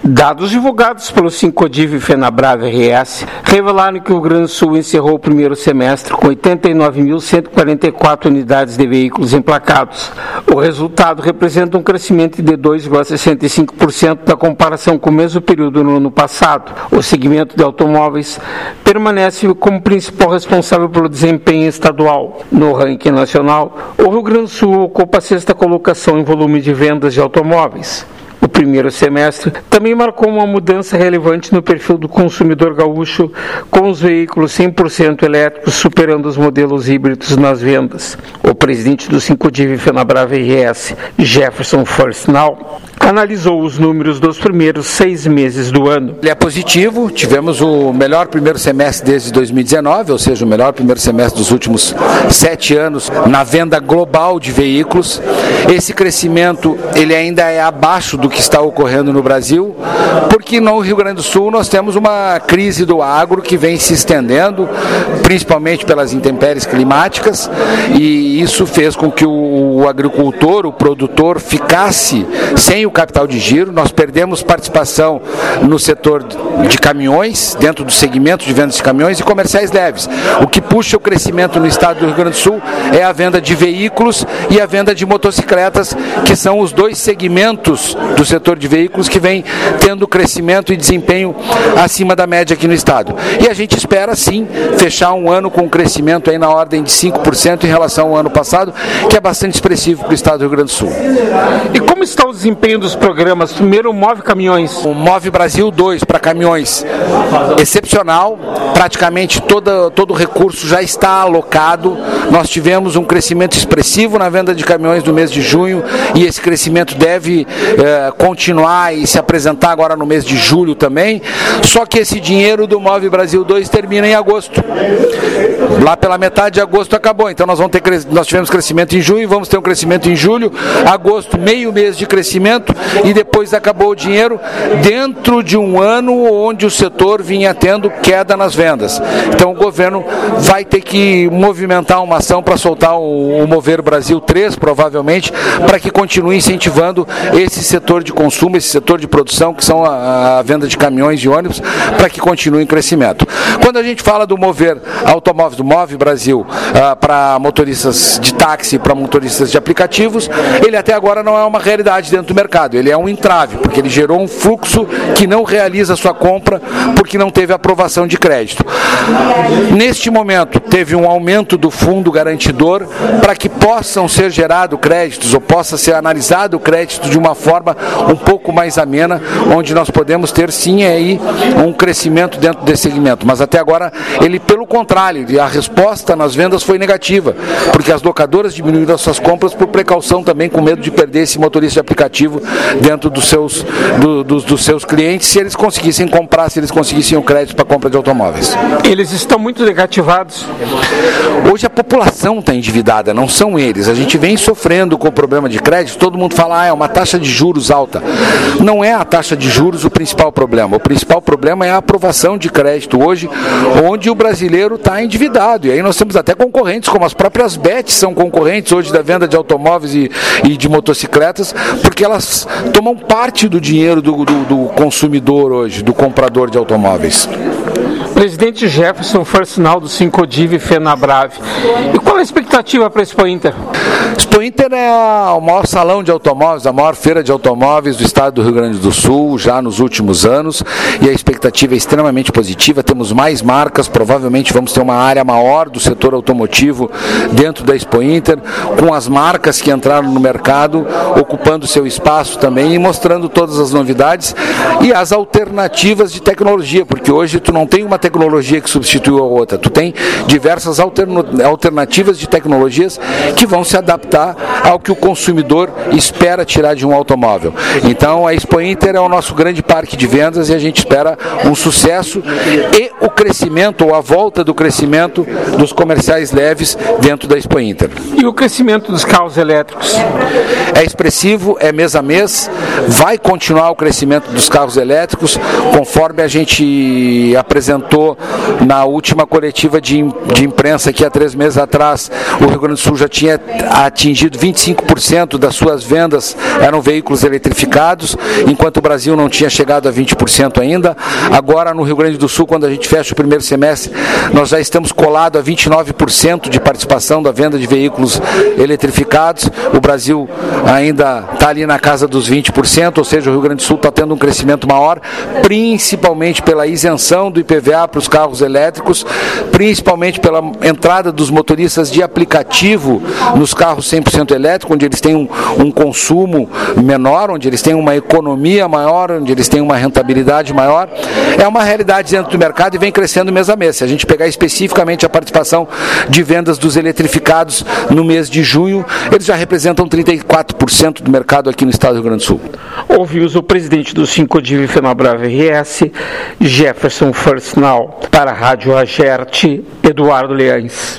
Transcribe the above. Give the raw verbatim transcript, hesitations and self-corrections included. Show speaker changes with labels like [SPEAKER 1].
[SPEAKER 1] Dados divulgados pelo Sincodiv e Fenabrave R S revelaram que o Rio Grande do Sul encerrou o primeiro semestre com oitenta e nove mil cento e quarenta e quatro unidades de veículos emplacados. O resultado representa um crescimento de dois vírgula sessenta e cinco por cento da comparação com o mesmo período no ano passado. O segmento de automóveis permanece como principal responsável pelo desempenho estadual. No ranking nacional, o Rio Grande do Sul ocupa a sexta colocação em volume de vendas de automóveis. O primeiro semestre também marcou uma mudança relevante no perfil do consumidor gaúcho, com os veículos cem por cento elétricos superando os modelos híbridos nas vendas. O presidente do Sincodiv e Fenabrave R S, Jefferson Forstnall, analisou os números dos primeiros seis meses do ano.
[SPEAKER 2] Ele é positivo, tivemos o melhor primeiro semestre desde dois mil e dezenove, ou seja, o melhor primeiro semestre dos últimos sete anos na venda global de veículos. Esse crescimento ele ainda é abaixo do que está ocorrendo no Brasil, porque no Rio Grande do Sul nós temos uma crise do agro que vem se estendendo, principalmente pelas intempéries climáticas, e isso fez com que o agricultor, o produtor, ficasse sem o capital de giro. Nós perdemos participação no setor de caminhões, dentro do segmento de vendas de caminhões e comerciais leves. O que puxa o crescimento no estado do Rio Grande do Sul é a venda de veículos e a venda de motocicletas, que são os dois segmentos do setor de veículos que vem tendo crescimento e desempenho acima da média aqui no estado. E a gente espera sim fechar um ano com um crescimento aí na ordem de cinco por cento em relação ao ano passado, que é bastante expressivo para o estado do Rio Grande do Sul.
[SPEAKER 1] E como está o desempenho dos programas? Primeiro, o Move Caminhões.
[SPEAKER 2] O Move Brasil dois para caminhões, excepcional, praticamente toda, todo o recurso já está alocado. Nós tivemos um crescimento expressivo na venda de caminhões no mês de junho e esse crescimento deve eh, continuar e se apresentar agora no mês de julho também, só que esse dinheiro do Move Brasil dois termina em agosto. Lá pela metade de agosto acabou, então nós, vamos ter, nós tivemos crescimento em junho, vamos ter um crescimento em julho, agosto, meio mês de crescimento e depois acabou o dinheiro dentro de um ano onde o setor vinha tendo queda nas vendas. Então o governo vai ter que movimentar uma ação para soltar o, o Mover Brasil três, provavelmente, para que continue incentivando esse setor de consumo, esse setor de produção, que são a, a venda de caminhões e ônibus, para que continue em crescimento. Quando a gente fala do Mover Automóveis, do Move Brasil, ah, para motoristas de táxi, para motoristas de aplicativos, ele até agora não é uma realidade dentro do mercado, ele é um entrave, porque ele gerou um fluxo que não realiza a sua compra porque não teve aprovação de crédito. Neste momento, teve um aumento do fundo garantidor para que possam ser gerados créditos ou possa ser analisado o crédito de uma forma um pouco mais amena, onde nós podemos ter sim aí um crescimento dentro desse segmento, mas até agora ele, pelo contrário, a resposta nas vendas foi negativa, porque as locadoras diminuíram as suas compras por precaução também, com medo de perder esse motorista de aplicativo dentro dos seus, do, dos, dos seus clientes, se eles conseguissem comprar, se eles conseguissem o crédito para compra de automóveis.
[SPEAKER 1] Eles estão muito negativados.
[SPEAKER 2] Hoje a população está endividada, não são eles. A gente vem sofrendo com o problema de crédito, todo mundo fala, ah, é uma taxa de juros alta. Não é a taxa de juros o principal problema. O principal problema é a aprovação de crédito hoje, onde o brasileiro está endividado. E aí nós temos até concorrentes, como as próprias B E Ts são concorrentes hoje da venda de automóveis e, e de motocicletas, porque elas tomam parte do dinheiro do, do, do consumidor hoje, do comprador de automóveis.
[SPEAKER 1] Presidente Jefferson Forstnall do Sincodiv e Fenabrave. E qual a expectativa para a Expo Inter?
[SPEAKER 2] Expo Inter é o maior salão de automóveis, a maior feira de automóveis do estado do Rio Grande do Sul, já nos últimos anos, e a expectativa é extremamente positiva. Temos mais marcas, provavelmente vamos ter uma área maior do setor automotivo dentro da Expo Inter, com as marcas que entraram no mercado, ocupando seu espaço também e mostrando todas as novidades e as alternativas de tecnologia, porque hoje tu não tem uma tecnologia que substitui a outra, tu tem diversas alterna- alternativas de tecnologias que vão se adaptar ao que o consumidor espera tirar de um automóvel. Então a Expo Inter é o nosso grande parque de vendas e a gente espera um sucesso e o crescimento ou a volta do crescimento dos comerciais leves dentro da Expo Inter.
[SPEAKER 1] E o crescimento dos carros elétricos?
[SPEAKER 2] É expressivo, é mês a mês, vai continuar o crescimento dos carros elétricos. conforme a gente apresentou na última coletiva de, de imprensa que há três meses atrás, o Rio Grande do Sul já tinha atingido vinte e cinco por cento das suas vendas eram veículos eletrificados, enquanto o Brasil não tinha chegado a vinte por cento ainda. Agora no Rio Grande do Sul, quando a gente fecha o primeiro semestre, nós já estamos colados a vinte e nove por cento de participação da venda de veículos eletrificados. O Brasil ainda está ali na casa dos vinte por cento, ou seja, o Rio Grande do Sul está tendo um crescimento maior, principalmente pela isenção do I P V A para os carros elétricos, principalmente pela entrada dos motoristas de aplicativo nos carros cem por cento elétricos, onde eles têm um, um consumo menor, onde eles têm uma economia maior, onde eles têm uma rentabilidade maior. É uma realidade dentro do mercado e vem crescendo mês a mês. Se a gente pegar especificamente a participação de vendas dos eletrificados no mês de junho, eles já representam trinta e quatro por cento do mercado aqui no estado do Rio Grande do Sul.
[SPEAKER 1] Ouvimos o presidente do Sincodiv Fenabrava R S, Jefferson First Now, para a Rádio Agerte, Eduardo Leães.